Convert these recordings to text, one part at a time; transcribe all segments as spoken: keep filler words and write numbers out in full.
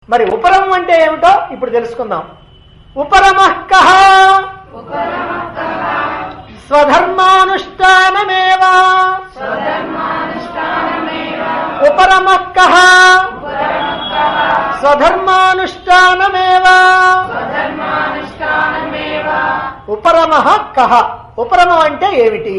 మరి ఉపరమం అంటే ఏమిటో ఇప్పుడు తెలుసుకుందాం. ఉపరమః కః స్వధర్మానుష్ఠానమేవ ఉపరమః కః స్వధర్మానుష్ఠానమేవ ఉపరమః కః. ఉపరమం అంటే ఏమిటి?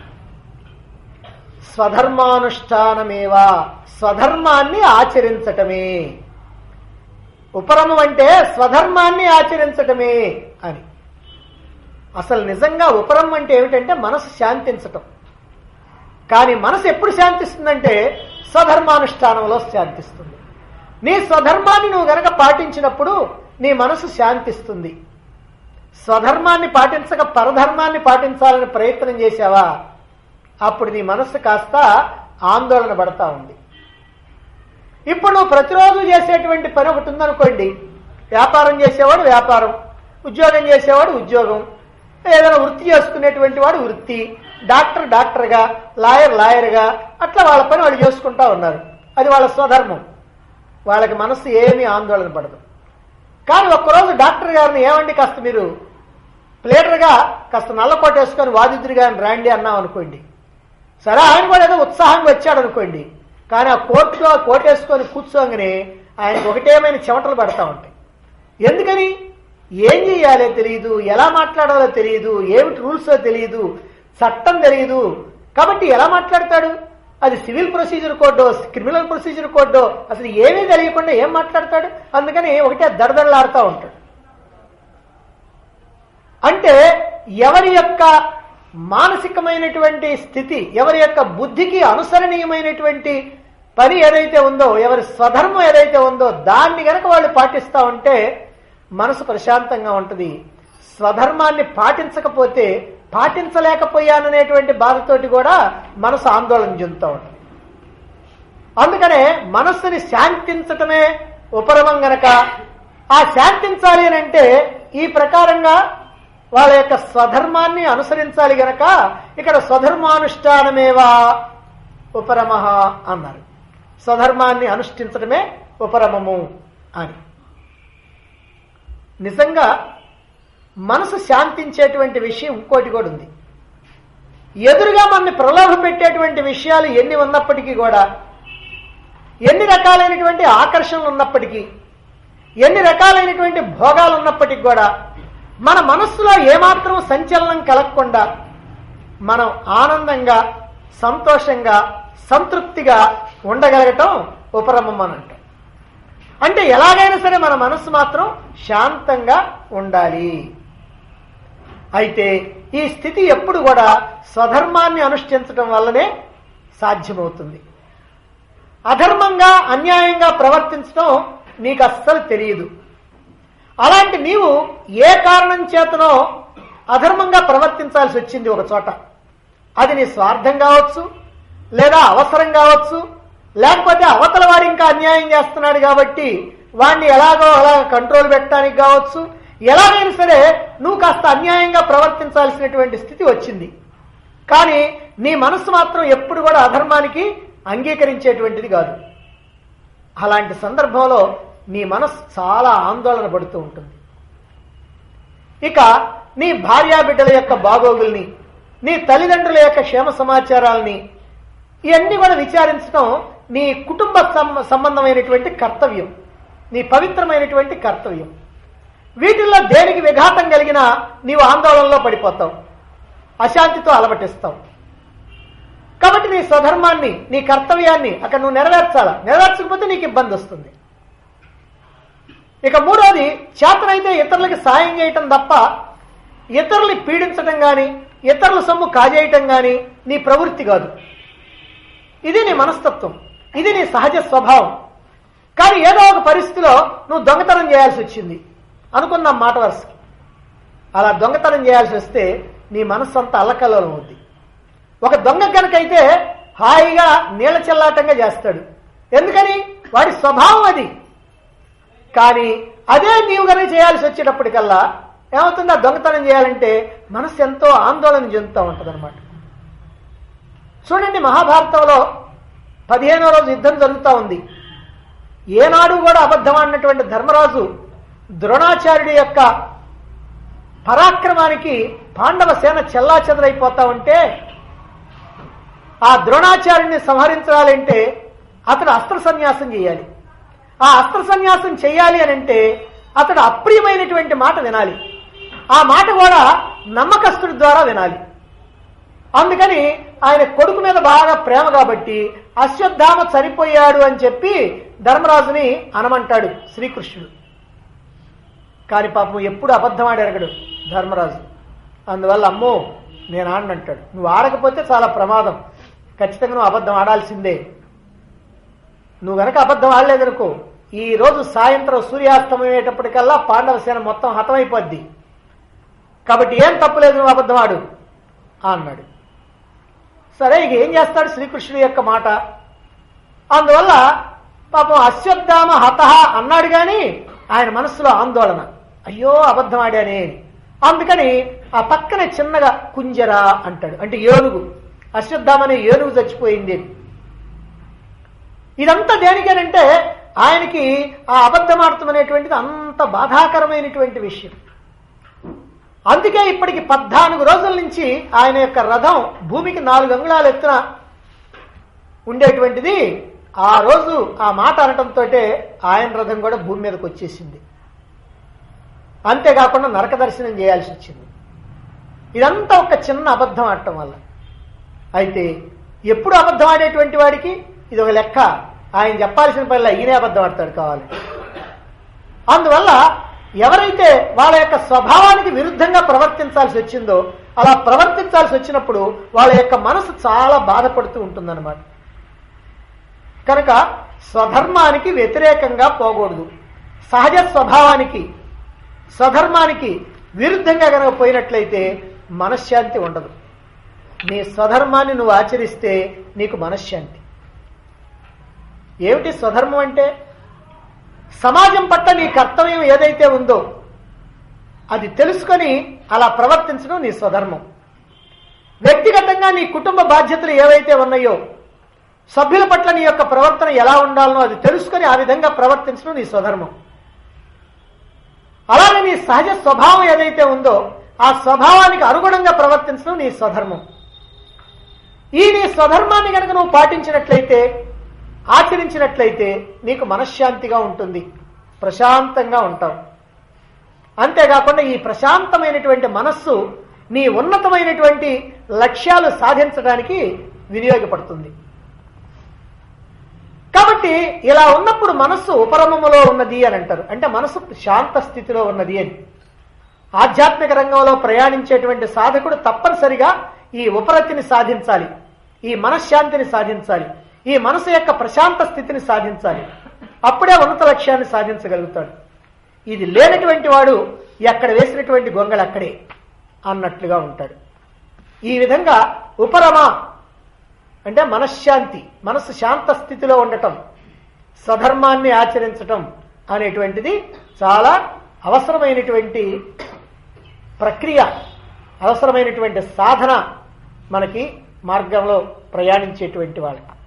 స్వధర్మానుష్ఠానమేవ, స్వధర్మాన్ని ఆచరించటమే. ఉపరమం అంటే స్వధర్మాన్ని ఆచరించటమే అని. అసలు నిజంగా ఉపరమం అంటే ఏమిటంటే మనసు శాంతించటం. కానీ మనసు ఎప్పుడు శాంతిస్తుందంటే స్వధర్మానుష్ఠానంలో శాంతిస్తుంది. నీ స్వధర్మాన్ని నువ్వు గనక పాటించినప్పుడు నీ మనసు శాంతిస్తుంది. స్వధర్మాన్ని పాటించక పరధర్మాన్ని పాటించాలని ప్రయత్నం చేశావా, అప్పుడు నీ మనసు కాస్త ఆందోళన పడతా ఉంది. ఇప్పుడు నువ్వు ప్రతిరోజు చేసేటువంటి పని ఒకటి ఉందనుకోండి. వ్యాపారం చేసేవాడు వ్యాపారం, ఉద్యోగం చేసేవాడు ఉద్యోగం, ఏదైనా వృత్తి చేసుకునేటువంటి వాడు వృత్తి, డాక్టర్ డాక్టర్గా, లాయర్ లాయర్గా, అట్లా వాళ్ళ పని వాళ్ళు చేసుకుంటా ఉన్నారు. అది వాళ్ళ స్వధర్మం. వాళ్ళకి మనసు ఏమీ ఆందోళన పడదు. కానీ ఒక్కరోజు డాక్టర్ గారిని ఏమండి కాస్త మీరు ప్లేటర్గా కాస్త నల్లకోట వేసుకొని వాదిద్దురు గారిని రాండి అన్నాం అనుకోండి. సరే, ఆయన కూడా ఏదో ఉత్సాహంగా వచ్చాడు అనుకోండి. కానీ ఆ కోర్టులో కోటేసుకొని కూర్చోగానే ఆయనకు ఒకటేమైన చెమటలు పడతా ఉంటాయి. ఎందుకని? ఏం చెయ్యాలో తెలియదు, ఎలా మాట్లాడాలో తెలియదు, ఏమిటి రూల్సో తెలియదు, చట్టం తెలియదు. కాబట్టి ఎలా మాట్లాడతాడు? అది సివిల్ ప్రొసీజర్ కోడ్డో క్రిమినల్ ప్రొసీజర్ కోడ్డో అసలు ఏమీ తెలియకుండా ఏం మాట్లాడతాడు? అందుకని ఒకటే దడదడలాడుతూ ఉంటాడు. అంటే ఎవరి యొక్క మానసికమైనటువంటి స్థితి, ఎవరి యొక్క బుద్ధికి అనుసరణీయమైనటువంటి పని ఏదైతే ఉందో, ఎవరి స్వధర్మం ఏదైతే ఉందో దాన్ని గనక వాళ్ళు పాటిస్తూ ఉంటే మనసు ప్రశాంతంగా ఉంటుంది. స్వధర్మాన్ని పాటించకపోతే, పాటించలేకపోయాననేటువంటి బాధతోటి కూడా మనసు ఆందోళన చెందుతూ ఉంటుంది. అందుకనే మనస్సుని శాంతించటమే ఉపరమం గనక. ఆ శాంతించాలి అని అంటే ఈ ప్రకారంగా వాళ్ళ యొక్క స్వధర్మాన్ని అనుసరించాలి గనక ఇక్కడ స్వధర్మానుష్ఠానమేవా ఉపరమః అన్నారు. స్వధర్మాన్ని అనుష్ఠించడమే ఉపరమము అని. నిజంగా మనసు శాంతించేటువంటి విషయం ఇంకోటి కూడా ఉంది. ఎదురుగా మనల్ని ప్రలోభ పెట్టేటువంటి విషయాలు ఎన్ని ఉన్నప్పటికీ కూడా, ఎన్ని రకాలైనటువంటి ఆకర్షణలు ఉన్నప్పటికీ, ఎన్ని రకాలైనటువంటి భోగాలు ఉన్నప్పటికీ కూడా మన మనస్సులో ఏమాత్రం సంచలనం కలగకుండా మనం ఆనందంగా, సంతోషంగా, సంతృప్తిగా ఉండగలగటం ఉపరమం అని అంటాం. అంటే ఎలాగైనా సరే మన మనస్సు మాత్రం శాంతంగా ఉండాలి. అయితే ఈ స్థితి ఎప్పుడు కూడా స్వధర్మాన్ని అనుష్ఠించడం వల్లనే సాధ్యమవుతుంది. అధర్మంగా, అన్యాయంగా ప్రవర్తించడం నీకు అస్సలు తెలియదు. అలాంటి నీవు ఏ కారణం చేతనో అధర్మంగా ప్రవర్తించాల్సి వచ్చింది ఒక చోట. అది నీ స్వార్థం కావచ్చు, లేదా అవసరం కావచ్చు, లేకపోతే అవతల వాడు ఇంకా అన్యాయం చేస్తున్నాడు కాబట్టి వాడిని ఎలాగో అలా కంట్రోల్ పెట్టడానికి కావచ్చు. ఎలాగైనా సరే నువ్వు కాస్త అన్యాయంగా ప్రవర్తించాల్సినటువంటి స్థితి వచ్చింది. కానీ నీ మనస్సు మాత్రం ఎప్పుడు కూడా అధర్మానికి అంగీకరించేటువంటిది కాదు. అలాంటి సందర్భంలో నీ మనస్సు చాలా ఆందోళన పడుతూ ఉంటుంది. ఇక నీ భార్యాబిడ్డల యొక్క బాగోగుల్ని, నీ తల్లిదండ్రుల యొక్క క్షేమ సమాచారాలని ఇవన్నీ కూడా విచారించడం నీ కుటుంబ సంబంధమైనటువంటి కర్తవ్యం, నీ పవిత్రమైనటువంటి కర్తవ్యం. వీటిల్లో దేనికి విఘాతం కలిగినా నీవు ఆందోళనలో పడిపోతావు, అశాంతితో అలమటిస్తావు. కాబట్టి నీ స్వధర్మాన్ని, నీ కర్తవ్యాన్ని అక్కడ నువ్వు నెరవేర్చాలా. నెరవేర్చకపోతే నీకు ఇబ్బంది వస్తుంది. ఇక మూడోది, చేతనైతే ఇతరులకి సాయం చేయటం తప్ప ఇతరుల్ని పీడించటం కానీ, ఇతరుల సొమ్ము కాజేయటం కానీ నీ ప్రవృత్తి కాదు. ఇది నీ మనస్తత్వం, ఇది నీ సహజ స్వభావం. కానీ ఏదో ఒక పరిస్థితిలో నువ్వు దొంగతనం చేయాల్సి వచ్చింది అనుకున్నాం మాట వరుసకి. అలా దొంగతనం చేయాల్సి వస్తే నీ మనస్సు అంతా అల్లకల్లోలం అవుద్ది. ఒక దొంగ కనుకైతే హాయిగా నీళ్ల చెల్లాటంగా చేస్తాడు. ఎందుకని? వాడి స్వభావం అది. కానీ అదే నీవు కనుక చేయాల్సి వచ్చేటప్పటికల్లా ఏమవుతుంది? ఆ దొంగతనం చేయాలంటే మనస్సు ఎంతో ఆందోళన చెందుతూ ఉంటుంది అనమాట. చూడండి, మహాభారతంలో పదిహేనో రోజు యుద్ధం జరుగుతూ ఉంది. ఏనాడు కూడా అబద్ధం అన్నటువంటి ధర్మరాజు ద్రోణాచార్యుడి యొక్క పరాక్రమానికి పాండవ సేన చెల్లా చెదరైపోతా ఉంటే ఆ ద్రోణాచార్యుడిని సంహరించాలంటే అతడు అస్త్ర సన్యాసం చేయాలి. ఆ అస్త్ర సన్యాసం చేయాలి అని అంటే అతడు అప్రియమైనటువంటి మాట వినాలి. ఆ మాట కూడా నమ్మకస్తుడి ద్వారా వినాలి. అందుకని ఆయన కొడుకు మీద బాగా ప్రేమ కాబట్టి అశ్వత్థామ చనిపోయాడు అని చెప్పి ధర్మరాజుని అనమంటాడు శ్రీకృష్ణుడు. కాని పాపం ఎప్పుడు అబద్ధం ఆడెరగడు ధర్మరాజు. అందువల్ల అమ్మో నేను ఆడనంటాడు. నువ్వు ఆడకపోతే చాలా ప్రమాదం, ఖచ్చితంగా నువ్వు అబద్ధం ఆడాల్సిందే. నువ్వు గనక అబద్ధం ఆడలేదనుకో ఈ రోజు సాయంత్రం సూర్యాస్తమయ్యేటప్పటికల్లా పాండవ సేన మొత్తం హతమైపోద్ది. కాబట్టి ఏం తప్పులేదు, నువ్వు అబద్ధం ఆడు అన్నాడు. సరే, ఇక ఏం చేస్తాడు శ్రీకృష్ణుడి యొక్క మాట. అందువల్ల పాపం అశ్వత్థామ హతః అన్నాడు గాని ఆయన మనస్సులో ఆందోళన, అయ్యో అబద్ధం ఆడానే. అందుకని ఆ పక్కనే చిన్నగా కుంజరా అంటాడు, అంటే ఏనుగు. అశ్వత్థామ అనే ఏనుగు చచ్చిపోయింది. ఇదంతా దేనికేనంటే ఆయనకి ఆ అబద్ధం ఆడటం అనేటువంటిది అంత బాధాకరమైనటువంటి విషయం. అందుకే ఇప్పటికి పద్నాలుగు రోజుల నుంచి ఆయన యొక్క రథం భూమికి నాలుగు అంగుళాలు ఎత్తున ఉండేటువంటిది ఆ రోజు ఆ మాట అనటంతో ఆయన రథం కూడా భూమి మీదకి వచ్చేసింది. అంతేకాకుండా నరక దర్శనం చేయాల్సి వచ్చింది. ఇదంతా ఒక చిన్న అబద్ధం ఆడటం వల్ల. అయితే ఎప్పుడు అబద్ధం ఆడేటువంటి వాడికి ఇది ఒక లెక్క. ఆయన చెప్పాల్సిన పనిలా ఈయనే అబద్ధం ఆడతాడు కావాలి. అందువల్ల ఎవరైతే వాళ్ళ యొక్క స్వభావానికి విరుద్ధంగా ప్రవర్తించాల్సి వచ్చిందో అలా ప్రవర్తించాల్సి వచ్చినప్పుడు వాళ్ళ యొక్క మనసు చాలా బాధపడుతూ ఉంటుందన్నమాట. కనుక స్వధర్మానికి వ్యతిరేకంగా పోకూడదు. సహజ స్వభావానికి స్వధర్మానికి విరుద్ధంగా కనుక పోయినట్లయితే మనశ్శాంతి ఉండదు. నీ స్వధర్మాన్ని నువ్వు ఆచరిస్తే నీకు మనశ్శాంతి. ఏమిటి స్వధర్మం అంటే? సమాజం పట్ల నీ కర్తవ్యం ఏదైతే ఉందో అది తెలుసుకొని అలా ప్రవర్తించడం నీ స్వధర్మం. వ్యక్తిగతంగా నీ కుటుంబ బాధ్యతలు ఏవైతే ఉన్నాయో సభ్యుల పట్ల నీ యొక్క ప్రవర్తన ఎలా ఉండాలనో అది తెలుసుకొని ఆ విధంగా ప్రవర్తించడం నీ స్వధర్మం. అలాగే నీ సహజ స్వభావం ఏదైతే ఉందో ఆ స్వభావానికి అనుగుణంగా ప్రవర్తించడం నీ స్వధర్మం. ఈ నీ స్వధర్మాన్ని కనుక నువ్వు పాటించినట్లయితే ఆచరించినట్లయితే నీకు మనశ్శాంతిగా ఉంటుంది, ప్రశాంతంగా ఉంటావు. అంతేకాకుండా ఈ ప్రశాంతమైనటువంటి మనస్సు నీ ఉన్నతమైనటువంటి లక్ష్యాలు సాధించడానికి వినియోగపడుతుంది. కాబట్టి ఇలా ఉన్నప్పుడు మనస్సు ఉపరమములో ఉన్నది అని అంటారు. అంటే మనస్సు శాంత స్థితిలో ఉన్నది అని. ఆధ్యాత్మిక రంగంలో ప్రయాణించేటువంటి సాధకుడు తప్పనిసరిగా ఈ ఉపరతిని సాధించాలి, ఈ మనశ్శాంతిని సాధించాలి, ఈ మనసు యొక్క ప్రశాంత స్థితిని సాధించాలి. అప్పుడే ఉన్నత లక్ష్యాన్ని సాధించగలుగుతాడు. ఇది లేనటువంటి వాడు ఎక్కడ వేసినటువంటి గొంగళి అక్కడే అన్నట్లుగా ఉంటాడు. ఈ విధంగా ఉపరమ అంటే మనశ్శాంతి, మనసు శాంత స్థితిలో ఉండటం, స్వధర్మాన్ని ఆచరించటం అనేటువంటిది చాలా అవసరమైనటువంటి ప్రక్రియ, అవసరమైనటువంటి సాధన మనకి మార్గంలో ప్రయాణించేటువంటి వాళ్ళకి.